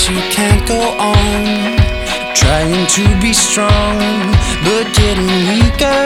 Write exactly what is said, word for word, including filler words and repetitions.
guess you can't go on trying to be strong, but getting weaker